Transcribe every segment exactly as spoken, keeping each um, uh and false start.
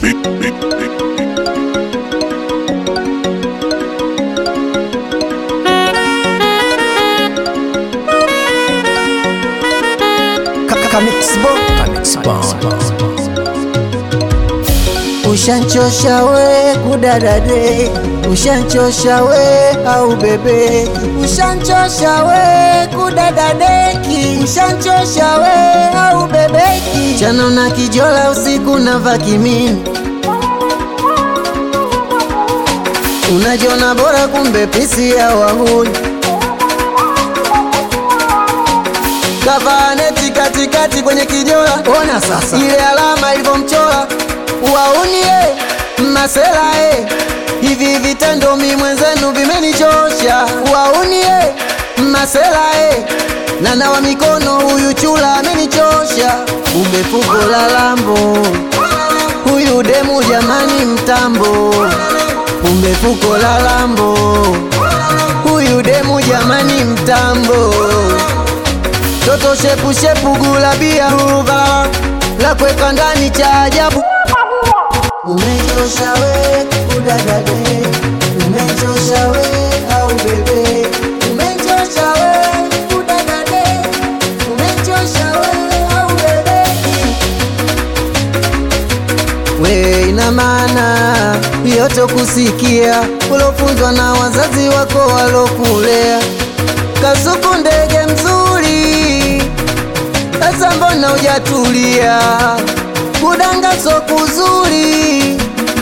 Ushanchosha we kudadade, ushanchosha we au bebe, ushanchosha we kudadadeki, ushanchosha we au bebeki. Chano na kijola usiku na vakimini, unajiona bora kumbe pisi ya wahuni. Kavaneti katikati kwenye kijola, ona sasa ile alama ilivomchola. Waunie masela e, hivi vitendo mi mwenzenu vimenichosha. Waunie masela e, na nawa mikono huyu chula amenichosha. Umefuko la lambo, huyu demu jamani mtambo. Umefuko la lambo, huyu demu jamani mtambo. Toto shepu shepu gulabia, ruva la kweka ndani cha ajabu. Umechosha we kudadade, umechosha we au bebe, umechosha we kudadade, umechosha we au bebe. We ina maana yote kusikia, ulofunzwa na wazazi wako walokulea. Kasuku ndege mzuri, sasa mbona hujatulia? Kudanga so kuzuri,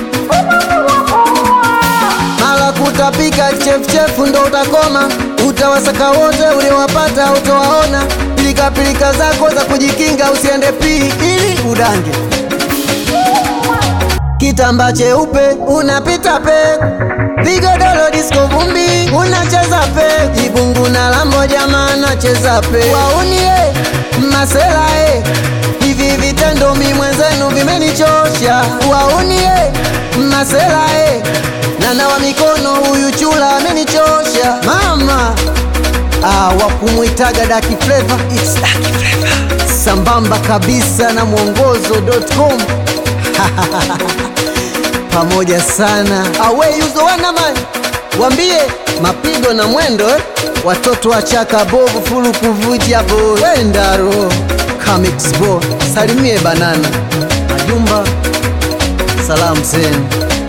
mala kutapika chef chef ndo utakoma. Utawasaka wote uliwapata utowaona. Pilika pilika zako za kujikinga usiende pii ili udange. Kitamba cheupe unapita pe, vigodolo disco vumbi unacheza pe. Ibungu na lambo jamana cheza pe. Waunie masela e, hivi vitendo mi mwenzenu vimenichosha. Waunie masela e, na nawa mikono huyu chula amenichosha. Mama ah, wakumuitaga Daki Flavor, it's Daki Flavor, sambamba kabisa na mwongozo dot com. Pamoja sana awe yuzo wana man, wambie mapigo na mwendo eh? Watoto wa chaka bovu fulu kuvuja bo. Wendaro Comics Bo, salimie banana majumba, salamu zenu.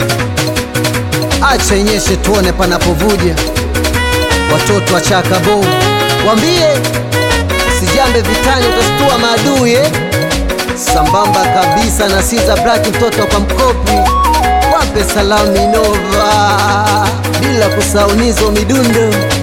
Acha inyeshe tuone panapovuja. Watoto wa chaka bovu, wambie sijambe vitani utastua maadui eh? Sambamba kabisa na Siza Black mtoto kwa mkopi. Wape salamu Nova, bila kusaunizo midundo.